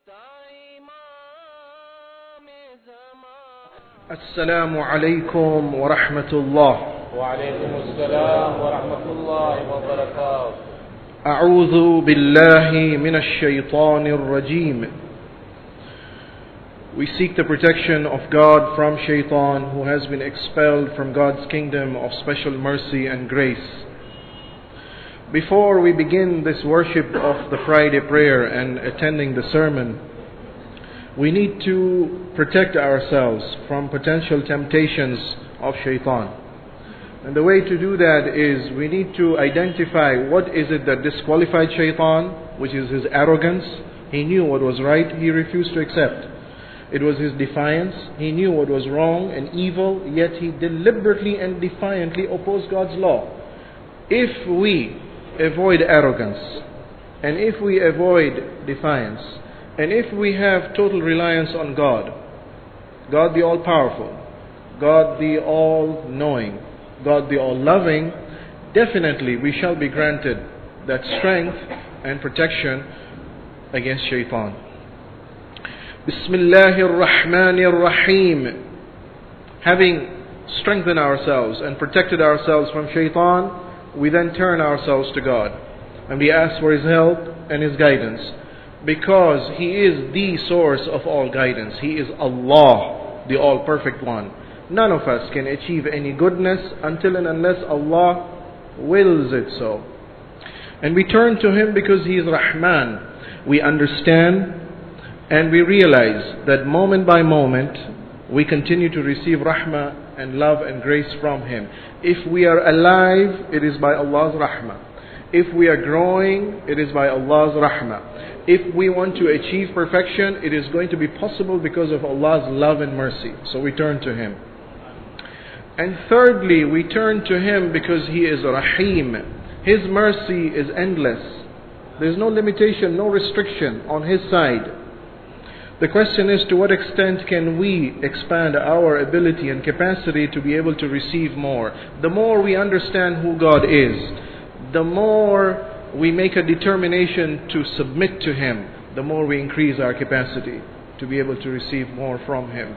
السلام عليكم ورحمة الله. وعليكم السلام ورحمة الله وبركاته. أعوذ بالله من الشيطان الرجيم. We seek the protection of God from Shaitan, who has been expelled from God's kingdom of special mercy and grace. Before we begin this worship of the Friday prayer and attending the sermon, we need to protect ourselves from potential temptations of Shaitan. And the way to do that is we need to identify what is it that disqualified Shaitan, which is his arrogance. He knew what was right, he refused to accept. It was his defiance. He knew what was wrong and evil, yet he deliberately and defiantly opposed God's law. If we avoid arrogance, and if we avoid defiance, and if we have total reliance on God, God the all-powerful, God the all-knowing, God the all-loving, definitely we shall be granted that strength and protection against Shaitan. Bismillahir Rahmanir Rahim. Having strengthened ourselves and protected ourselves from Shaitan, we then turn ourselves to God and we ask for His help and His guidance, because He is the source of all guidance. He is Allah, the all-perfect one. None of us can achieve any goodness until and unless Allah wills it so. And we turn to Him because He is Rahman. We understand and we realize that moment by moment we continue to receive rahmah and love and grace from Him. If we are alive, it is by Allah's rahmah. If we are growing, it is by Allah's rahmah. If we want to achieve perfection, it is going to be possible because of Allah's love and mercy. So we turn to Him. And thirdly, we turn to Him because He is Rahim. His mercy is endless. There is no limitation, no restriction on His side. The question is, to what extent can we expand our ability and capacity to be able to receive more? The more we understand who God is, the more we make a determination to submit to Him, the more we increase our capacity to be able to receive more from Him.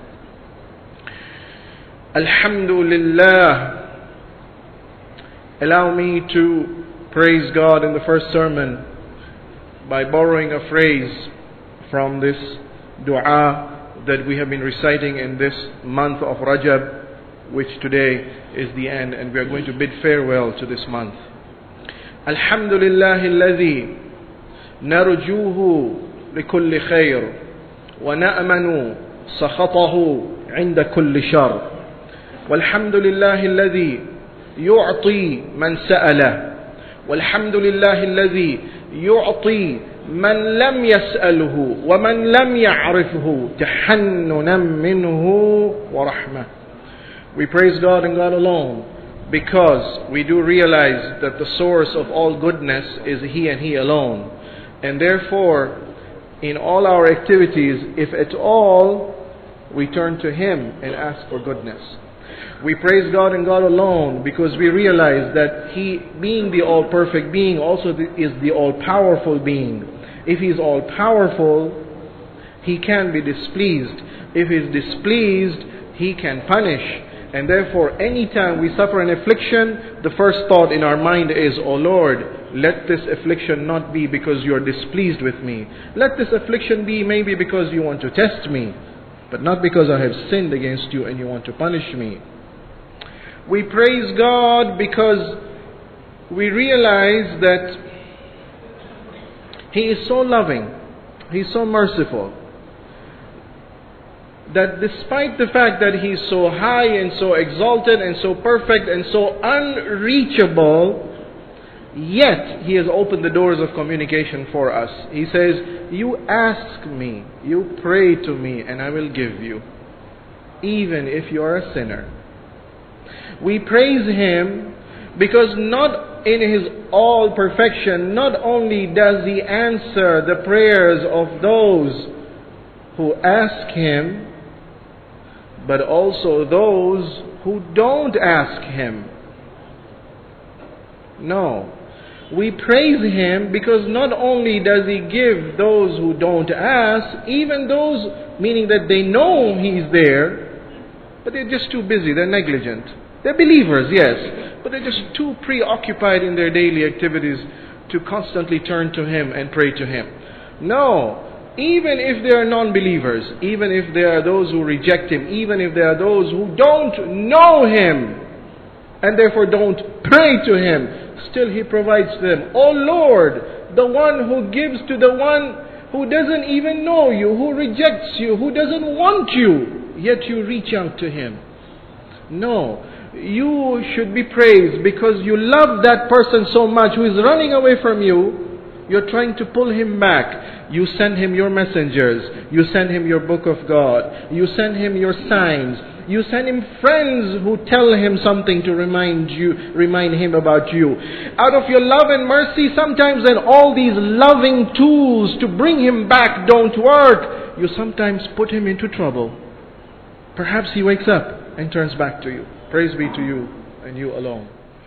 Alhamdulillah. Allow me to praise God in the first sermon by borrowing a phrase from this dua that we have been reciting in this month of Rajab, which today is the end, and we are going to bid farewell to this month. Alhamdulillah alladhi narjuhu likulli khair wa na'manu sakhatahu 'inda kulli shar. Walhamdulillah alladhi yu'ti man sa'ala. Walhamdulillah alladhi yu'ti من لم يسأله ومن لم يعرفه تحننا منه ورحمة. We praise God and God alone because we do realize that the source of all goodness is He and He alone. And therefore, in all our activities, if at all, we turn to Him and ask for goodness. We praise God and God alone because we realize that He, being the all-perfect being, also is the all-powerful being. If He is all-powerful, He can be displeased. If He is displeased, He can punish. And therefore, anytime we suffer an affliction, the first thought in our mind is, "O Lord, let this affliction not be because You are displeased with me. Let this affliction be maybe because You want to test me, but not because I have sinned against You and You want to punish me." We praise God because we realize that He is so loving, He is so merciful, that despite the fact that He is so high and so exalted and so perfect and so unreachable, yet He has opened the doors of communication for us. He says, "You ask me, you pray to me, and I will give you, even if you are a sinner." We praise Him because not in His all perfection, not only does He answer the prayers of those who ask Him, but also those who don't ask Him. No. We praise Him because not only does He give those who don't ask, even those, meaning that they know He's there, but they're just too busy, they're negligent. They're believers, yes, but they're just too preoccupied in their daily activities to constantly turn to Him and pray to Him. No, even if they are non-believers, even if there are those who reject Him, even if there are those who don't know Him, and therefore don't pray to Him, still He provides them. Oh Lord, the one who gives to the one who doesn't even know you, who rejects you, who doesn't want you, yet you reach out to him. No, you should be praised because you love that person so much who is running away from you. You're trying to pull him back. You send him your messengers. You send him your book of God. You send him your signs. You send him friends who tell him something to remind him about you. Out of your love and mercy, sometimes when all these loving tools to bring him back don't work, you sometimes put him into trouble. Perhaps he wakes up and turns back to you. Praise be to you and you alone.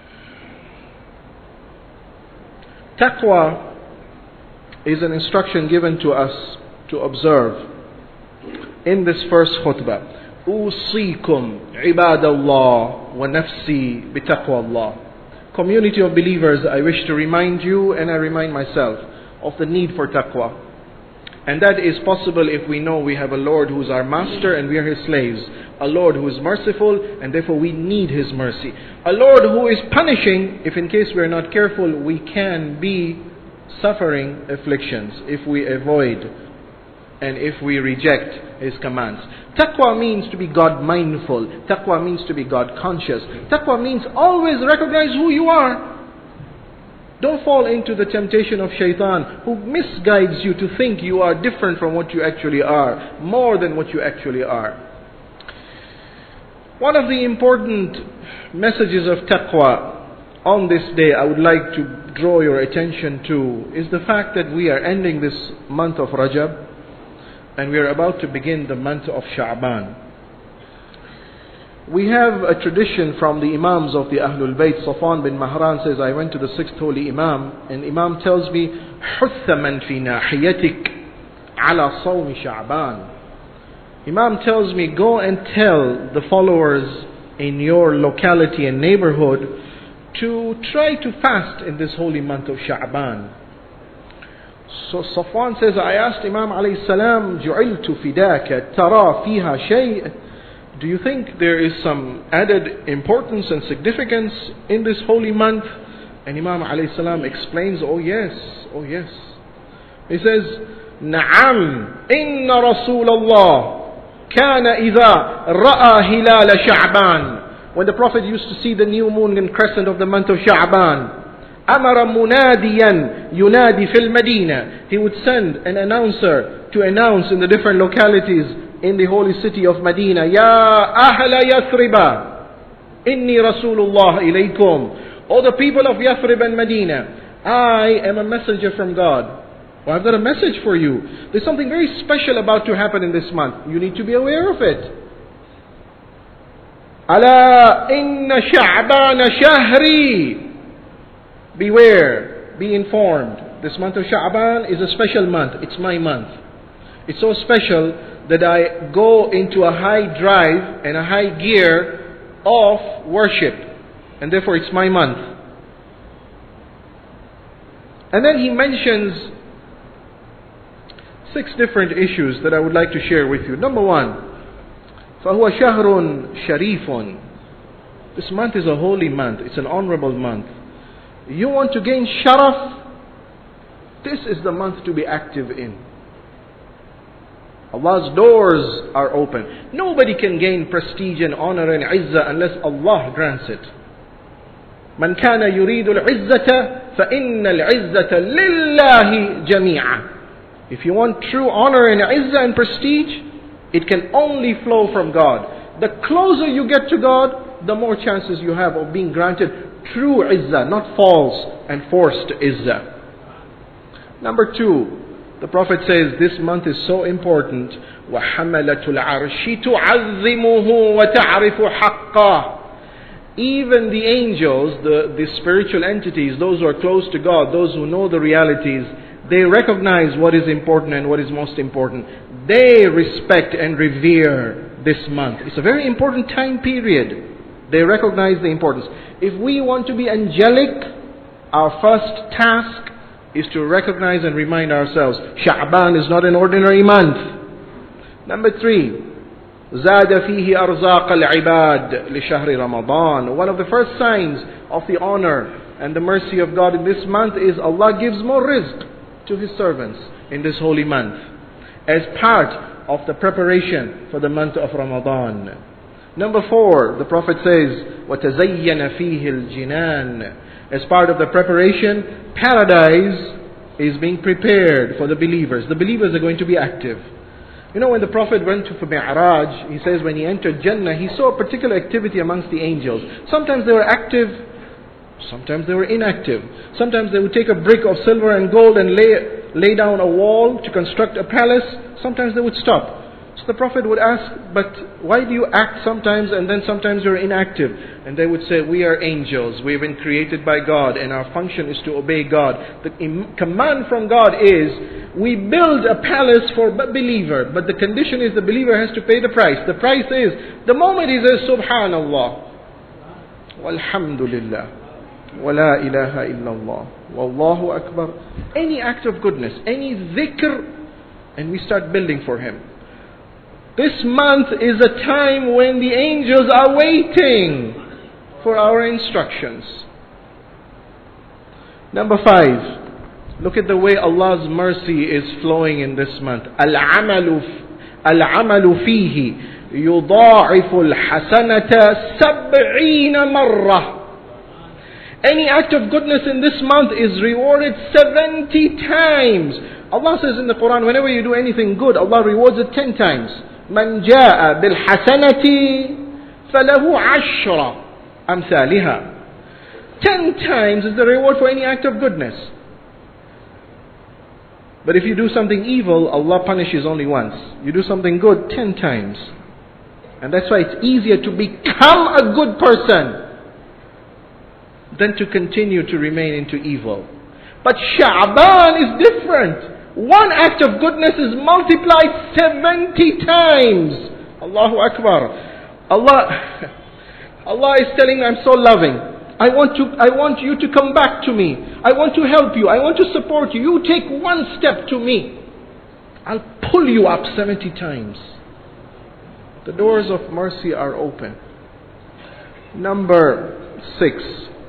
Taqwa is an instruction given to us to observe in this first khutbah. أوصيكم عباد الله ونفسي بتقوى الله. Community of believers, I wish to remind you and I remind myself of the need for taqwa. And that is possible if we know we have a Lord who is our master and we are His slaves. A Lord who is merciful and therefore we need His mercy. A Lord who is punishing if in case we are not careful we can be suffering afflictions if we avoid and if we reject His commands. Taqwa means to be God mindful. Taqwa means to be God conscious. Taqwa means always recognize who you are. Don't fall into the temptation of shaitan who misguides you to think you are different from what you actually are, more than what you actually are. One of the important messages of taqwa on this day I would like to draw your attention to is the fact that we are ending this month of Rajab and we are about to begin the month of Sha'ban. We have a tradition from the Imams of the Ahlul Bayt. Safwan bin Mahran says, I went to the 6th Holy Imam and Imam tells me, حُثَّ مَنْ فِي نَاحِيَتِكَ عَلَى صَوْمِ شَعْبَانِ. Imam tells me, go and tell the followers in your locality and neighborhood to try to fast in this holy month of Sha'ban. So Safwan says, I asked Imam alayhi salam, جُعِلْتُ فِدَاكَ تَرَى فِيهَا شَيْءٍ. Do you think there is some added importance and significance in this holy month? And Imam alayhi salam explains, oh yes. He says, نعم إن رسول الله كان إذا رأى هلال شعبان. When the Prophet used to see the new moon and crescent of the month of Sha'ban, أمر مناديا ينادي في المدينة. He would send an announcer to announce in the different localities in the holy city of Medina, يا أهل يثرب إني رسول الله إليكم. O the people of Yathrib and Medina, I am a messenger from God. Well, I've got a message for you. There's something very special about to happen in this month. You need to be aware of it. ألا إن شعبان شهري. Beware, be informed. This month of Sha'ban is a special month. It's my month. It's so special that I go into a high drive and a high gear of worship. And therefore it's my month. And then he mentions 6 different issues that I would like to share with you. Number 1, فَهُوَ شَهْرٌ شَرِيفٌ. This month is a holy month. It's an honorable month. You want to gain sharaf? This is the month to be active in. Allah's doors are open. Nobody can gain prestige and honor and izzah unless Allah grants it. من كان يريد العزة فإن العزة لله جميعا. If you want true honor and izzah and prestige, it can only flow from God. The closer you get to God, the more chances you have of being granted true izzah, not false and forced izzah. Number 2, the Prophet says this month is so important. وَحَمَلَةُ الْعَرْشِ تُعَظِّمُهُ وَتَعْرِفُ حَقَّهُ. Even the angels, the spiritual entities, those who are close to God, those who know the realities, they recognize what is important and what is most important. They respect and revere this month. It's a very important time period. They recognize the importance. If we want to be angelic, our first task is to recognize and remind ourselves, Sha'ban is not an ordinary month. Number 3, زاد فيه أرزاق العباد لشهر رمضان. One of the first signs of the honor and the mercy of God in this month is Allah gives more rizq to His servants in this holy month, as part of the preparation for the month of Ramadan. Number 4, the Prophet says, وَتَزَيَّنَ فِيهِ الْجِنَانِ. As part of the preparation, paradise is being prepared for the believers. The believers are going to be active. You know, when the Prophet went to Mi'raj, he says when he entered Jannah, he saw a particular activity amongst the angels. Sometimes they were active, sometimes they were inactive. Sometimes they would take a brick of silver and gold and lay down a wall to construct a palace. Sometimes they would stop. So the Prophet would ask, but why do you act sometimes and then sometimes you're inactive? And they would say, we are angels. We've been created by God and our function is to obey God. The command from God is, we build a palace for a believer, but the condition is the believer has to pay the price. The price is, the moment he says, Subhanallah, Walhamdulillah, Wa la ilaha illallah, Wallahu Akbar. Any act of goodness, any dhikr, and we start building for him. This month is a time when the angels are waiting for our instructions. Number 5. Look at the way Allah's mercy is flowing in this month. العمل فيه يضاعف الحسنة 70 مرة. Any act of goodness in this month is rewarded 70 times. Allah says in the Quran, whenever you do anything good, Allah rewards it 10 times. من جاء بالحسنة فله 10 أمثالها. 10 times is the reward for any act of goodness. But if you do something evil, Allah punishes only once. You do something good 10 times. And that's why it's easier to become a good person than to continue to remain into evil. But Sha'ban is different. One act of goodness is multiplied 70 times. Allahu Akbar. Allah is telling me, I'm so loving. I want you to come back to me. I want to help you. I want to support you. You take one step to me. I'll pull you up 70 times. The doors of mercy are open. Number 6.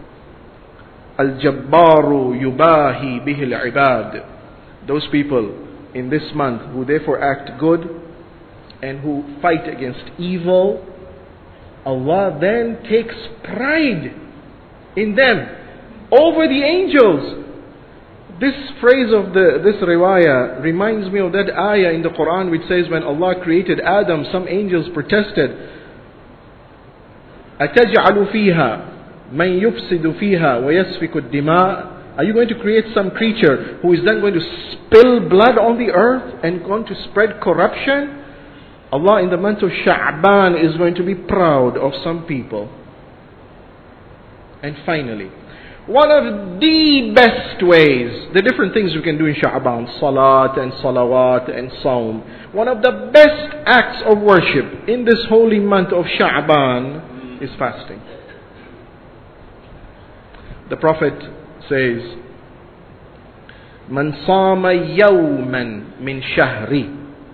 Al-Jabbaru yubahi bihil ibad. Those people in this month who therefore act good and who fight against evil, Allah then takes pride in them over the angels. This phrase of this riwayah reminds me of that ayah in the Quran which says when Allah created Adam, some angels protested, أَتَجْعَلُ فِيهَا مَنْ يُفْسِدُ فِيهَا وَيَسْفِكُ الدِّمَاءِ. Are you going to create some creature who is then going to spill blood on the earth and going to spread corruption? Allah in the month of Sha'ban is going to be proud of some people. And finally, one of the best ways, the different things we can do in Sha'ban, salat and salawat and saum. One of the best acts of worship in this holy month of Sha'ban is fasting. The Prophet says, Man sama yawman min shahri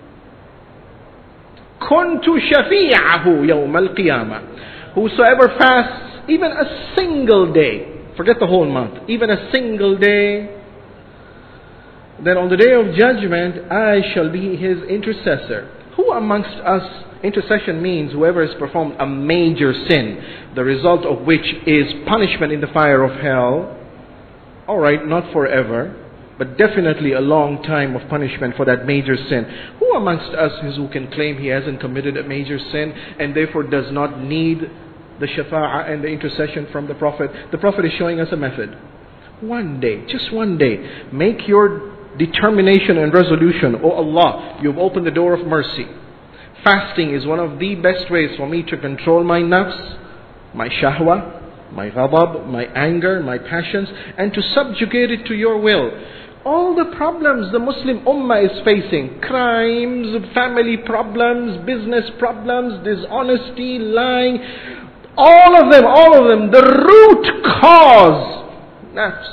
kuntu shafi'ahu yawm al-qiyamah. Whosoever fasts even a single day, forget the whole month, even a single day, then on the day of judgment I shall be his intercessor. Who amongst us, intercession means whoever has performed a major sin, the result of which is punishment in the fire of hell. Alright, not forever, but definitely a long time of punishment for that major sin. Who amongst us is who can claim he hasn't committed a major sin and therefore does not need the shafa'ah and the intercession from the Prophet? The Prophet is showing us a method. One day, just one day, make your determination and resolution. Oh Allah, you've opened the door of mercy. Fasting is one of the best ways for me to control my nafs my shahwa, my ghadab, my anger, my passions, and to subjugate it to your will. All the problems the Muslim Ummah is facing, crimes, family problems, business problems, dishonesty, lying, all of them, the root cause, nafs.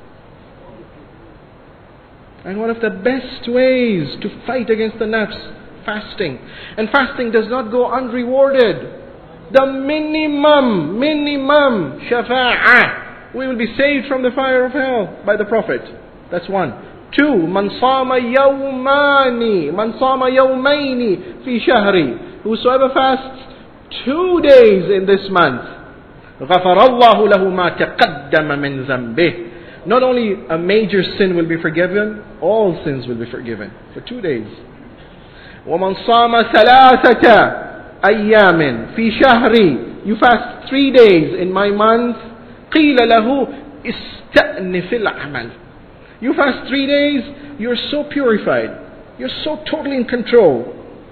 And one of the best ways to fight against the nafs, fasting. And fasting does not go unrewarded. The minimum shafa'ah. We will be saved from the fire of hell by the Prophet. That's one. Two, man sama yawmaini fi shahri. Whosoever fasts 2 days in this month, غَفَرَ اللَّهُ لَهُ مَا تَقَدَّمَ مِنْ ذَنْبِهِ. Not only a major sin will be forgiven, all sins will be forgiven for 2 days. وَمَنْ صَامَ ثَلَاثَةَ أَيَّامٍ فِي شَهْرِ. You fast 3 days in my month. قِيلَ لَهُ اسْتَأْنِفِ الْعَمَلِ. You fast 3 days, you're so purified, you're so totally in control,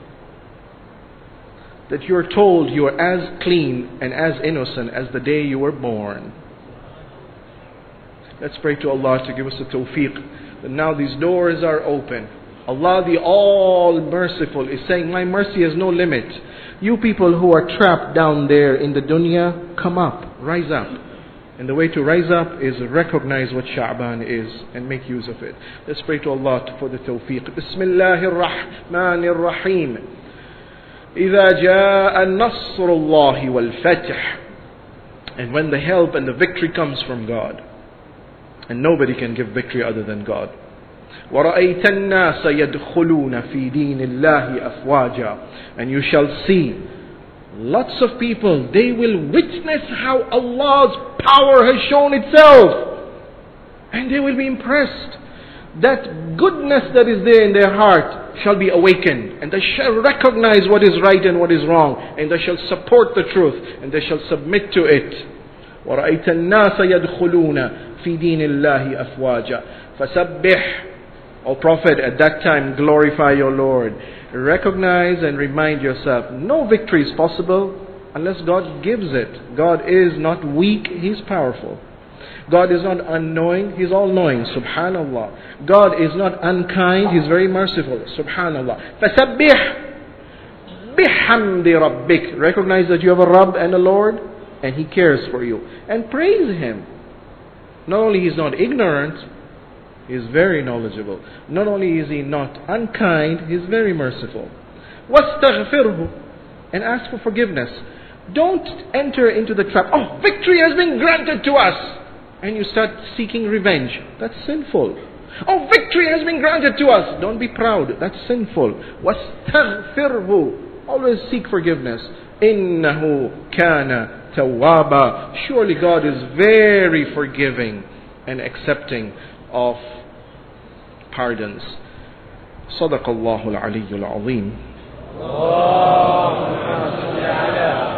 that you're told you are as clean and as innocent as the day you were born. Let's pray to Allah to give us the tawfiq, that now these doors are open. Allah the All-Merciful is saying, my mercy has no limit. You people who are trapped down there in the dunya, come up, rise up. And the way to rise up is recognize what Sha'ban is and make use of it. Let's pray to Allah for the tawfiq. Bismillahir Rahmanir Rahim. إِذَا جَاءَ النَّصْرُ اللَّهِ وَالْفَتْحِ. And when the help and the victory comes from God. And nobody can give victory other than God. وَرَأَيْتَ النَّاسَ يَدْخُلُونَ فِي دِينِ اللَّهِ أَفْوَاجًا. And you shall see lots of people, they will witness how Allah's power has shown itself. And they will be impressed. That goodness that is there in their heart shall be awakened. And they shall recognize what is right and what is wrong. And they shall support the truth. And they shall submit to it. وَرَأَيْتَ النَّاسَ يَدْخُلُونَ فِي دِينِ اللَّهِ أَفْوَاجًا فَسَبِّحْ. O Prophet, at that time glorify your Lord. Recognize and remind yourself, no victory is possible unless God gives it. God is not weak, He's powerful. God is not unknowing, He's all-knowing. Subhanallah. God is not unkind, He's very merciful. Subhanallah. فَسَبِّحْ بِحَمْدِ رَبِّكَ. Recognize that you have a Rabb and a Lord, and He cares for you. And praise Him. Not only He's not ignorant, He is very knowledgeable. Not only is He not unkind, He is very merciful. وَاسْتَغْفِرْهُ. And ask for forgiveness. Don't enter into the trap. Oh, victory has been granted to us. And you start seeking revenge. That's sinful. Oh, victory has been granted to us. Don't be proud. That's sinful. وَاسْتَغْفِرْهُ. Always seek forgiveness. إِنَّهُ كَانَ تَوَّابًا. Surely God is very forgiving and accepting of pardons. صدق الله العلي العظيم.